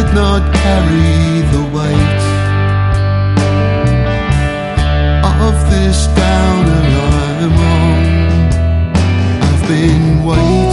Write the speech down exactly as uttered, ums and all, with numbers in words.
could not carry the weight of this downer I'm on. I've been waiting